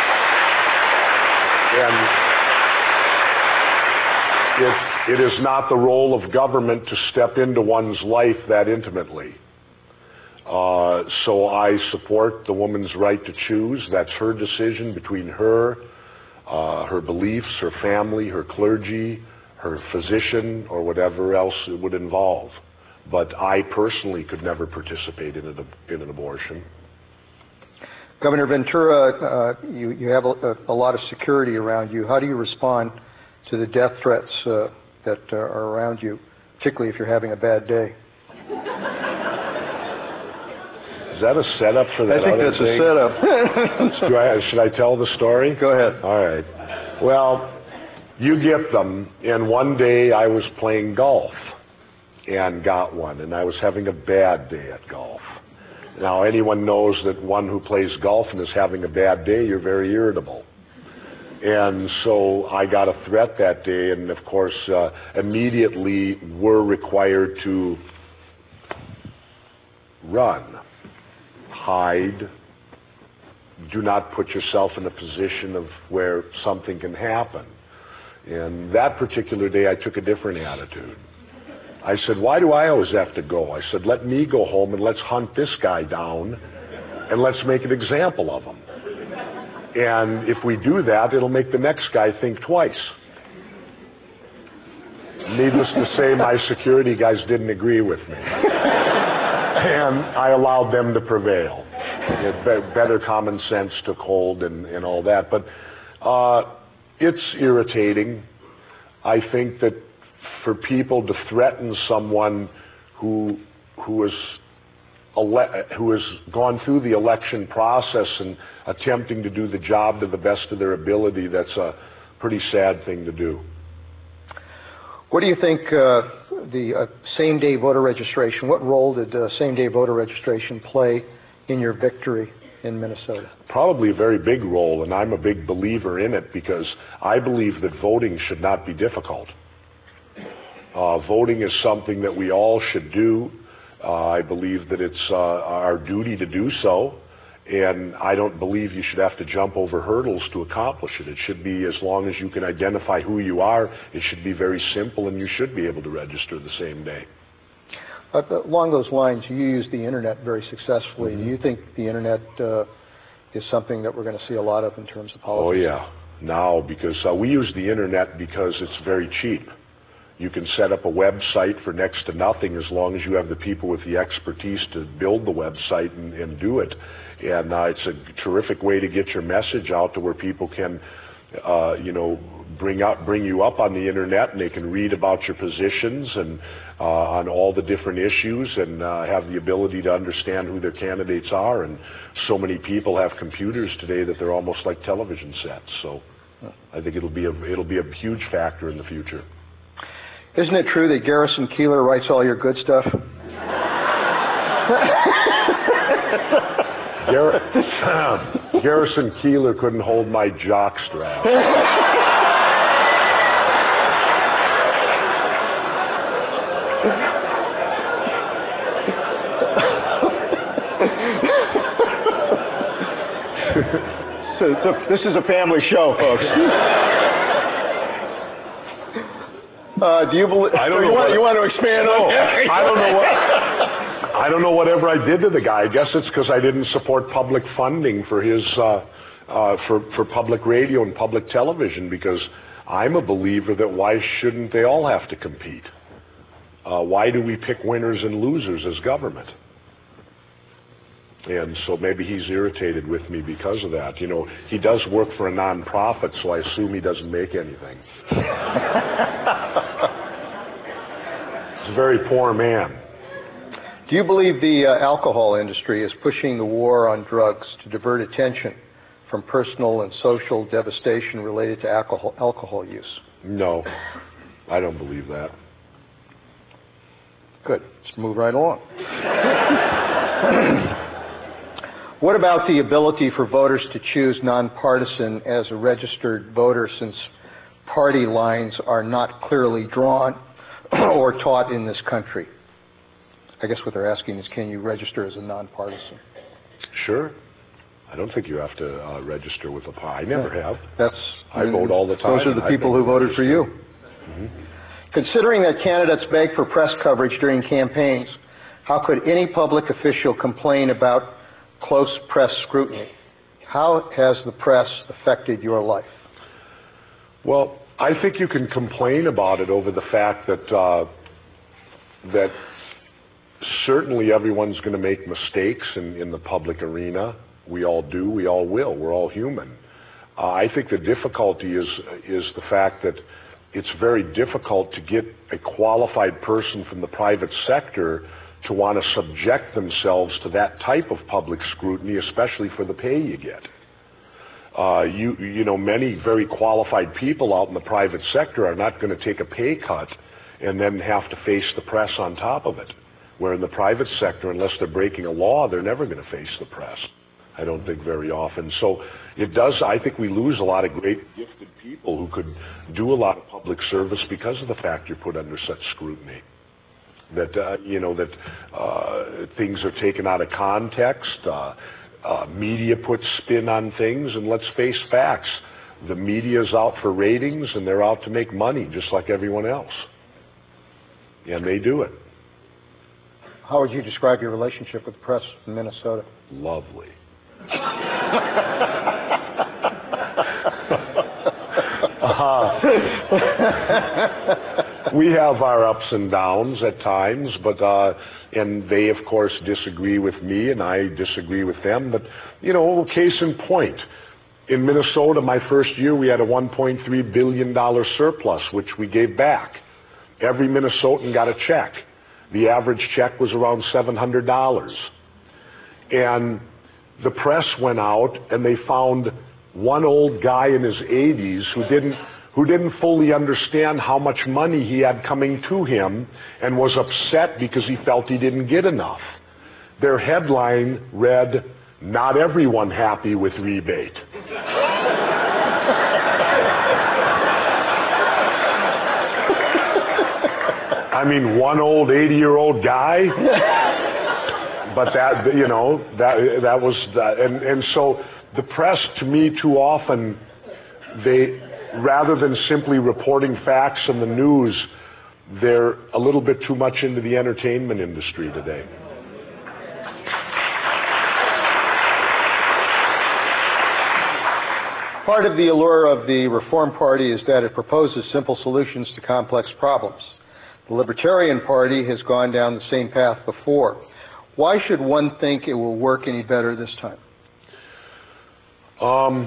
Speaker 2: and it, it is not the role of government to step into one's life that intimately. Uh, so I support the woman's right to choose. That's her decision between her, uh, her beliefs, her family, her clergy, her physician, or whatever else it would involve. But I personally could never participate in, a, in an abortion.
Speaker 1: Governor Ventura, uh, you, you have a, a lot of security around you. How do you respond to the death threats uh, that uh, are around you, particularly if you're having a bad day?
Speaker 2: Is that a setup for that
Speaker 1: I think
Speaker 2: other
Speaker 1: that's
Speaker 2: thing?
Speaker 1: a setup.
Speaker 2: Do I, should I tell the story?
Speaker 1: Go ahead.
Speaker 2: All right. Well, you get them, and one day I was playing golf and got one, and I was having a bad day at golf. Now, anyone knows that one who plays golf and is having a bad day, you're very irritable. And so I got a threat that day, and of course, uh, immediately were required to run, hide, do not put yourself in a position of where something can happen. And that particular day, I took a different attitude. I said, why do I always have to go? I said, let me go home and let's hunt this guy down and let's make an example of him. And if we do that, it'll make the next guy think twice. Needless to say, my security guys didn't agree with me. And I allowed them to prevail. Be- better common sense took hold and, and all that. But uh, it's irritating. I think that for people to threaten someone who who is ele- who has gone through the election process and attempting to do the job to the best of their ability, that's a pretty sad thing to do.
Speaker 1: What do you think uh, the uh, same-day voter registration, what role did uh, same-day voter registration play in your victory in Minnesota?
Speaker 2: Probably a very big role, and I'm a big believer in it because I believe that voting should not be difficult. Uh, voting is something that we all should do. Uh, I believe that it's uh, our duty to do so, and I don't believe you should have to jump over hurdles to accomplish it. It should be, as long as you can identify who you are, it should be very simple, and you should be able to register the same day.
Speaker 1: Uh, along those lines, you use the internet very successfully.
Speaker 2: Mm-hmm.
Speaker 1: Do you think the internet uh, is something that we're going to see a lot of in terms of politics?
Speaker 2: Oh yeah, now, because uh, we use the internet because it's very cheap. You can set up a website for next to nothing as long as you have the people with the expertise to build the website and, and do it. And uh, it's a terrific way to get your message out to where people can, uh, you know, bring up, bring you up on the internet, and they can read about your positions and uh, on all the different issues, and uh, have the ability to understand who their candidates are. And so many people have computers today that they're almost like television sets. So I think it'll be a it'll be a huge factor in the future.
Speaker 1: Isn't it true that Garrison Keillor writes all your good stuff?
Speaker 2: Gar- Garrison Keillor couldn't hold my jock strap.
Speaker 1: so, so this is a family show, folks. Uh, do you believe?
Speaker 2: I don't
Speaker 1: you
Speaker 2: know
Speaker 1: want,
Speaker 2: what,
Speaker 1: you want to expand
Speaker 2: no,
Speaker 1: on that?
Speaker 2: I don't know what. I don't know whatever I did to the guy. I guess it's because I didn't support public funding for his uh, uh, for for public radio and public television. Because I'm a believer that why shouldn't they all have to compete? Uh, why do we pick winners and losers as government? And so maybe he's irritated with me because of that. You know, he does work for a nonprofit, so I assume he doesn't make anything. He's a very poor man.
Speaker 1: Do you believe the uh, alcohol industry is pushing the war on drugs to divert attention from personal and social devastation related to alcohol, alcohol use?
Speaker 2: No, I don't believe that.
Speaker 1: Good. Let's move right along. What about the ability for voters to choose nonpartisan as a registered voter, since party lines are not clearly drawn or taught in this country? I guess what they're asking is, can you register as a nonpartisan?
Speaker 2: Sure. I don't think you have to uh, register with a party. I never
Speaker 1: yeah.
Speaker 2: have.
Speaker 1: That's.
Speaker 2: I, I vote all the time.
Speaker 1: Those are the people who voted for you.
Speaker 2: Mm-hmm.
Speaker 1: Considering that candidates beg for press coverage during campaigns, how could any public official complain about close press scrutiny? How has the press affected your life?
Speaker 2: Well, I think you can complain about it over the fact that uh, that certainly everyone's going to make mistakes in, in the public arena. We all do. We all will. We're all human. Uh, I think the difficulty is is the fact that it's very difficult to get a qualified person from the private sector to want to subject themselves to that type of public scrutiny, especially for the pay you get. Uh, you, you know, many very qualified people out in the private sector are not going to take a pay cut and then have to face the press on top of it. Where in the private sector, unless they're breaking a law, they're never going to face the press. I don't think very often. So it does, I think we lose a lot of great gifted people who could do a lot of public service because of the fact you're put under such scrutiny. That, uh, you know, that uh, things are taken out of context, uh, uh, media puts spin on things, and let's face facts. The media's out for ratings, and they're out to make money, just like everyone else. And they do it.
Speaker 1: How would you describe your relationship with the press in Minnesota?
Speaker 2: Lovely. uh, we have our ups and downs at times, but uh, and they of course disagree with me, and I disagree with them. But you know, case in point, in Minnesota, my first year, we had a one point three billion dollars surplus, which we gave back. Every Minnesotan got a check. The average check was around seven hundred dollars, and the press went out and they found one old guy in his eighties who didn't who didn't fully understand how much money he had coming to him and was upset because he felt he didn't get enough. Their headline read, "Not everyone happy with rebate." I mean, one old eighty-year-old guy. But that, you know, that that was that, and and so the press, to me, too often, they, rather than simply reporting facts in the news, they're a little bit too much into the entertainment industry today.
Speaker 1: Part of the allure of the Reform Party is that it proposes simple solutions to complex problems. The Libertarian Party has gone down the same path before. Why should one think it will work any better this time?
Speaker 2: Um,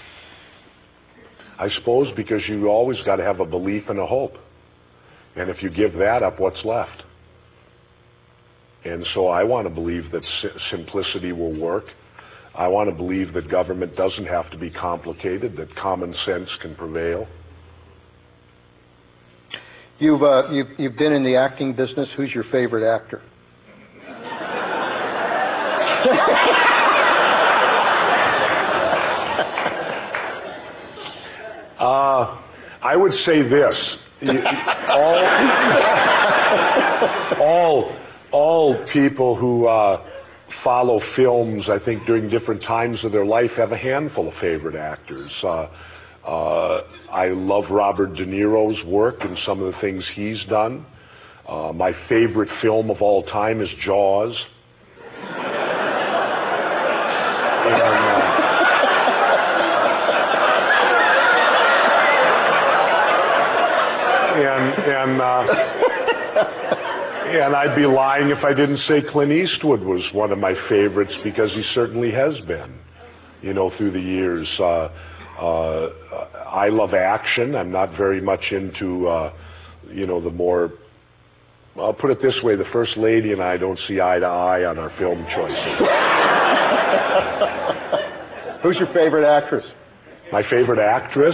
Speaker 2: I suppose because you always got to have a belief and a hope. And if you give that up, what's left? And so I want to believe that si- simplicity will work. I want to believe that government doesn't have to be complicated, that common sense can prevail.
Speaker 1: You've, uh, you've, you've been in the acting business. Who's your favorite actor?
Speaker 2: uh, I would say this. all, all, all people who uh, follow films, I think, during different times of their life have a handful of favorite actors. Uh, uh, I love Robert De Niro's work and some of the things he's done. Uh, my favorite film of all time is Jaws. And, uh, and, and, uh, And I'd be lying if I didn't say Clint Eastwood was one of my favorites, because he certainly has been, you know, through the years. Uh, uh, I love action. I'm not very much into, uh, you know, the more, I'll put it this way, the First Lady and I don't see eye to eye on our film choices.
Speaker 1: Who's your favorite actress?
Speaker 2: My favorite actress?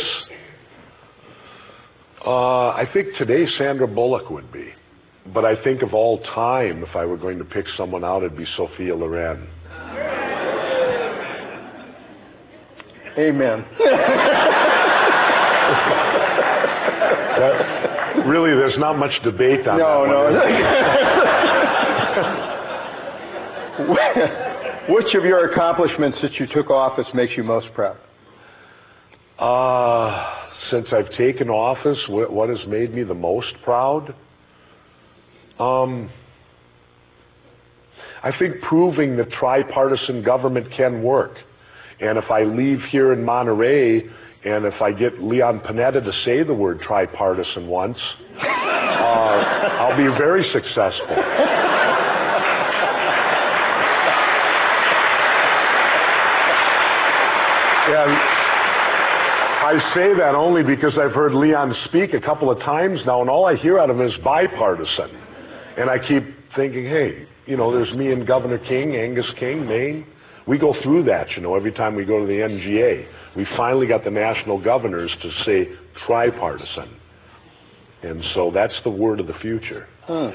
Speaker 2: Uh, I think today Sandra Bullock would be. But I think of all time, if I were going to pick someone out, it'd be Sophia Loren.
Speaker 1: Amen.
Speaker 2: That, really, there's not much debate on
Speaker 1: no,
Speaker 2: that
Speaker 1: No, no. Which of your accomplishments since you took office makes you most proud?
Speaker 2: Uh, since I've taken office, what, what has made me the most proud? Um, I think proving that tripartisan government can work. And if I leave here in Monterey, and if I get Leon Panetta to say the word tripartisan once, uh, I'll be very successful. And I say that only because I've heard Leon speak a couple of times now, and all I hear out of him is bipartisan. And I keep thinking, hey, you know, there's me and Governor King, Angus King, Maine. We go through that, you know, every time we go to the N G A. We finally got the national governors to say tripartisan. And so that's the word of the future.
Speaker 1: Hmm.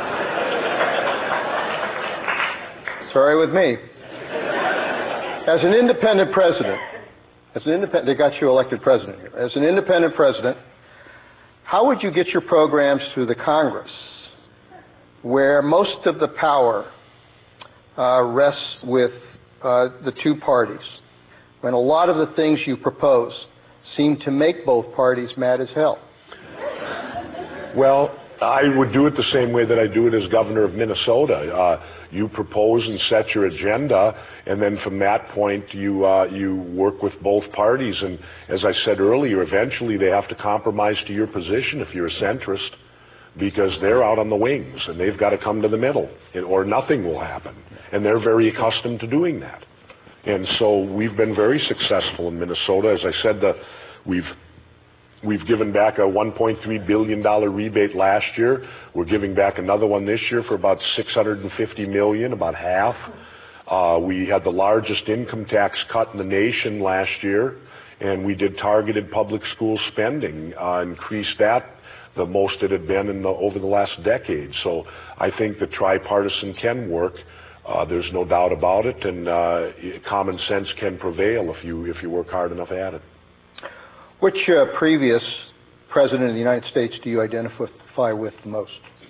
Speaker 1: Sorry with me. As an independent president, as an independent, they got you elected president here. As an independent president, how would you get your programs through the Congress, where most of the power uh, rests with uh, the two parties, when a lot of the things you propose seem to make both parties mad as hell?
Speaker 2: Well, I would do it the same way that I do it as governor of Minnesota. Uh, you propose and set your agenda, and then from that point you uh, you work with both parties. And as I said earlier, eventually they have to compromise to your position if you're a centrist, because they're out on the wings and they've got to come to the middle, or nothing will happen. And they're very accustomed to doing that. And so we've been very successful in Minnesota. As I said, the, we've We've given back a one point three billion dollars rebate last year. We're giving back another one this year for about six hundred fifty million dollars, about half. Uh, we had the largest income tax cut in the nation last year, and we did targeted public school spending, uh, increased that the most it had been in the, over the last decade. So I think the tripartisan can work. Uh, there's no doubt about it, and uh, common sense can prevail if you if you work hard enough at it.
Speaker 1: Which uh, previous president of the United States do you identify with the most?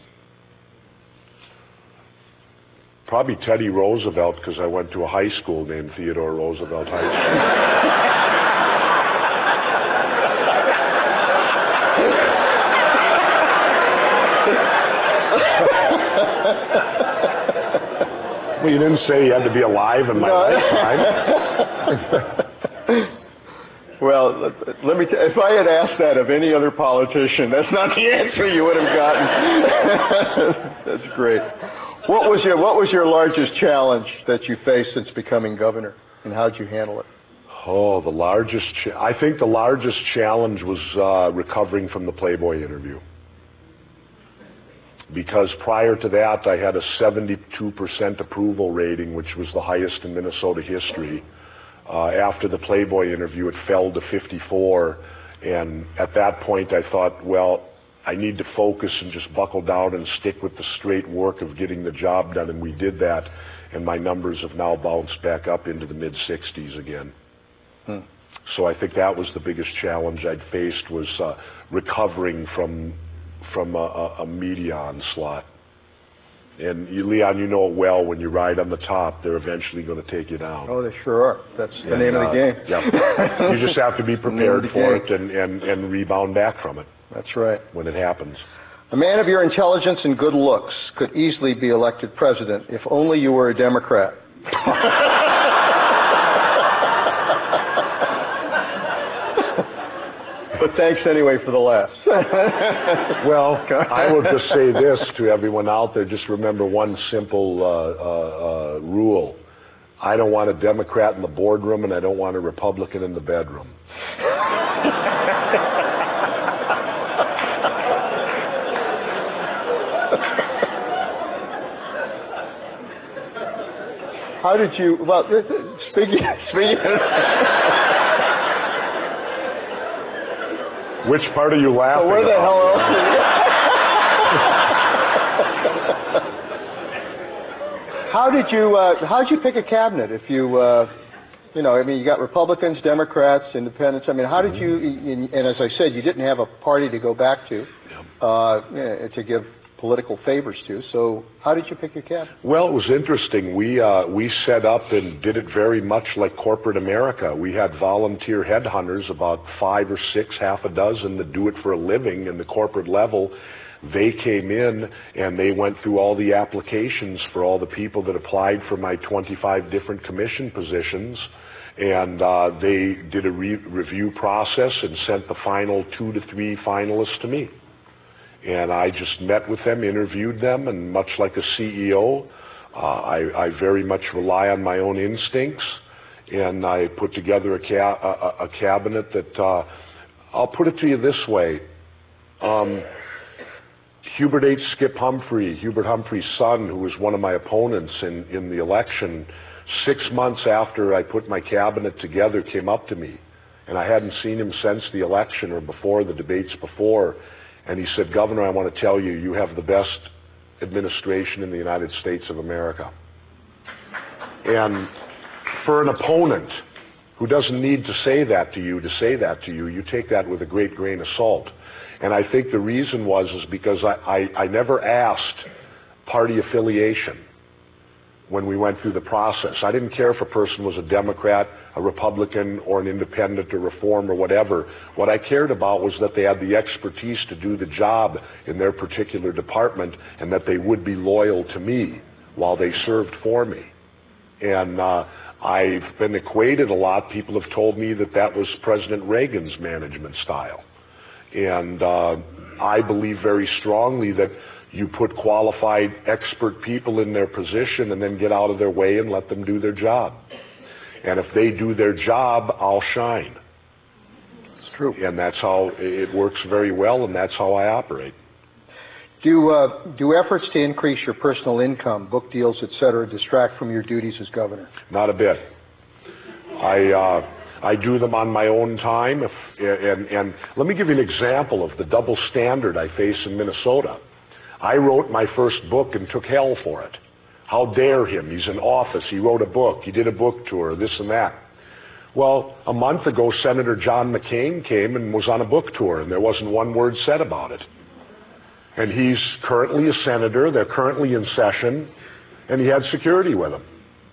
Speaker 2: Probably Teddy Roosevelt, because I went to a high school named Theodore Roosevelt High School. Well, you didn't say you had to be alive in my
Speaker 1: no. lifetime. Well, let me. T- if I had asked that of any other politician, that's not the answer you would have gotten. That's great. What was your What was your largest challenge that you faced since becoming governor, and how did you handle it?
Speaker 2: Oh, the largest. Cha- I think the largest challenge was uh, recovering from the Playboy interview, because prior to that, I had a seventy-two percent approval rating, which was the highest in Minnesota history. Uh, after the Playboy interview, it fell to fifty-four, and at that point I thought, well, I need to focus and just buckle down and stick with the straight work of getting the job done, and we did that, and my numbers have now bounced back up into the mid sixties again. Hmm. So I think that was the biggest challenge I'd faced, was uh, recovering from from a, a media onslaught. And you, Leon, you know it well, when you ride on the top, they're eventually going to take you down.
Speaker 1: Oh, they sure are. That's the
Speaker 2: and,
Speaker 1: name
Speaker 2: uh,
Speaker 1: of the game.
Speaker 2: Yeah. You just have to be prepared for
Speaker 1: game.
Speaker 2: it and, and, and rebound back from it.
Speaker 1: That's right.
Speaker 2: When it happens.
Speaker 1: A man of your intelligence and good looks could easily be elected president if only you were a Democrat. But thanks anyway for the laughs.
Speaker 2: Well, I will just say this to everyone out there. Just remember one simple uh, uh, uh, rule. I don't want a Democrat in the boardroom, and I don't want a Republican in the bedroom.
Speaker 1: How did you, well, speaking, speaking of...
Speaker 2: Which part are you laughing
Speaker 1: so where the
Speaker 2: about?
Speaker 1: hell else? How did you, uh, how did you pick a cabinet if you, uh, you know, I mean, you got Republicans, Democrats, Independents. I mean, how did you, and as I said, you didn't have a party to go back to, uh, to give political favors to. So how did you pick your cabinet?
Speaker 2: Well, it was interesting. We uh, we set up and did it very much like corporate America. We had volunteer headhunters, about five or six, half a dozen, that do it for a living in the corporate level. They came in and they went through all the applications for all the people that applied for my twenty-five different commission positions, and uh, they did a re review process and sent the final two to three finalists to me. And I just met with them, interviewed them, and much like a C E O, uh, I, I very much rely on my own instincts, and I put together a, ca a, a cabinet that, uh, I'll put it to you this way. Um, Hubert H. Skip Humphrey, Hubert Humphrey's son, who was one of my opponents in, in the election, six months after I put my cabinet together, came up to me, and I hadn't seen him since the election or before, the debates before. And he said, "Governor, I want to tell you, you have the best administration in the United States of America." And for an opponent who doesn't need to say that to you, to say that to you, you take that with a great grain of salt. And I think the reason was is because I, I, I never asked party affiliation when we went through the process. I didn't care if a person was a Democrat, a Republican, or an independent, or reform, or whatever. What I cared about was that they had the expertise to do the job in their particular department, and that they would be loyal to me while they served for me. And uh, I've been equated a lot. People have told me that that was President Reagan's management style. And uh, I believe very strongly that you put qualified, expert people in their position and then get out of their way and let them do their job. And if they do their job, I'll shine.
Speaker 1: It's true.
Speaker 2: And that's how it works very well, and that's how I operate.
Speaker 1: Do, uh, do efforts to increase your personal income, book deals, et cetera, distract from your duties as governor?
Speaker 2: Not a bit. I, uh, I do them on my own time. If, and, and let me give you an example of the double standard I face in Minnesota. I wrote my first book and took hell for it. How dare him? He's in office. He wrote a book. He did a book tour, this and that. Well, a month ago, Senator John McCain came and was on a book tour, and there wasn't one word said about it. And he's currently a senator. They're currently in session, and he had security with him.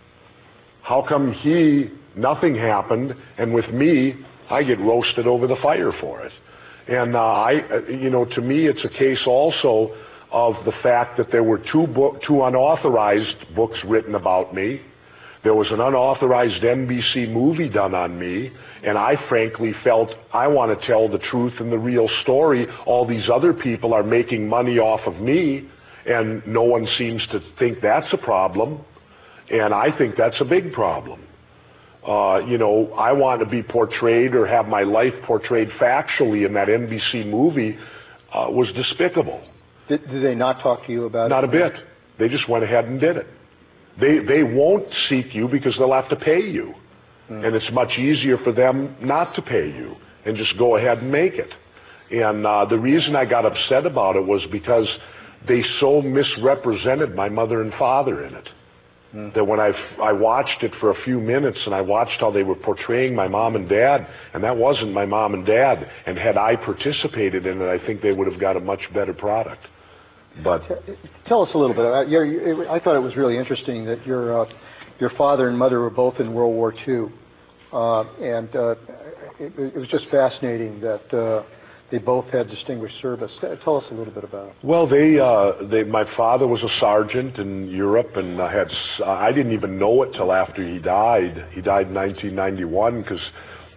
Speaker 2: How come he, nothing happened, and with me, I get roasted over the fire for it? And, uh, I, you know, to me, it's a case also of the fact that there were two, book, two unauthorized books written about me. There was an unauthorized N B C movie done on me, and I frankly felt I want to tell the truth and the real story. All these other people are making money off of me, and no one seems to think that's a problem, and I think that's a big problem. Uh, you know, I want to be portrayed or have my life portrayed factually, and that N B C movie uh, was despicable.
Speaker 1: Did, did they not talk to you about
Speaker 2: Not
Speaker 1: it?
Speaker 2: Not a bit. They just went ahead and did it. They, they won't seek you because they'll have to pay you. Mm. And it's much easier for them not to pay you and just go ahead and make it. And uh, the reason I got upset about it was because they so misrepresented my mother and father in it. Mm. That when I, I watched it for a few minutes and I watched how they were portraying my mom and dad, and that wasn't my mom and dad, and had I participated in it, I think they would have got a much better product. But
Speaker 1: tell us a little bit. Uh, you're, I thought it was really interesting that your uh, your father and mother were both in World War Two, uh, and uh, it, it was just fascinating that uh, they both had distinguished service. Tell us a little bit about it.
Speaker 2: Well, they, uh, they my father was a sergeant in Europe, and uh, had I didn't even know it till after he died. He died in nineteen ninety-one because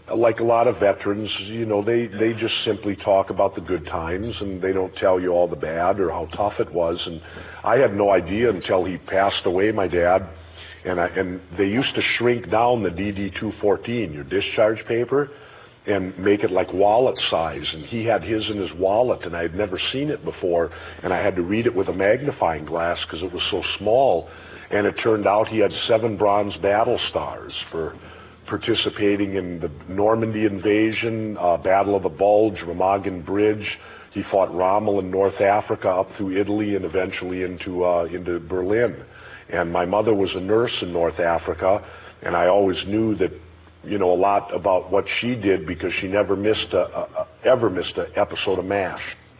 Speaker 2: like a lot of veterans, you know, they, they just simply talk about the good times and they don't tell you all the bad or how tough it was. And I had no idea until he passed away, my dad. And, I, and they used to shrink down the D D two fourteen, your discharge paper, and make it like wallet size. And he had his in his wallet, and I had never seen it before. And I had to read it with a magnifying glass because it was so small. And it turned out he had seven bronze battle stars for participating in the Normandy invasion, uh, Battle of the Bulge, Remagen Bridge. He fought Rommel in North Africa up through Italy and eventually into uh, into Berlin. And my mother was a nurse in North Africa, and I always knew that, you know, a lot about what she did because she never missed a, a, a ever missed an episode of MASH.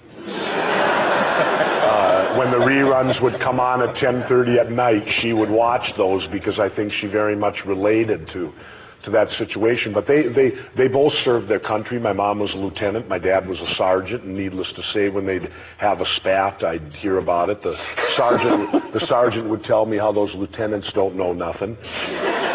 Speaker 2: uh, when the reruns would come on at ten thirty at night, she would watch those because I think she very much related to to that situation. But they, they, they both served their country. My mom was a lieutenant. My dad was a sergeant. And needless to say, when they'd have a spat, I'd hear about it. The sergeant, the sergeant would tell me how those lieutenants don't know nothing.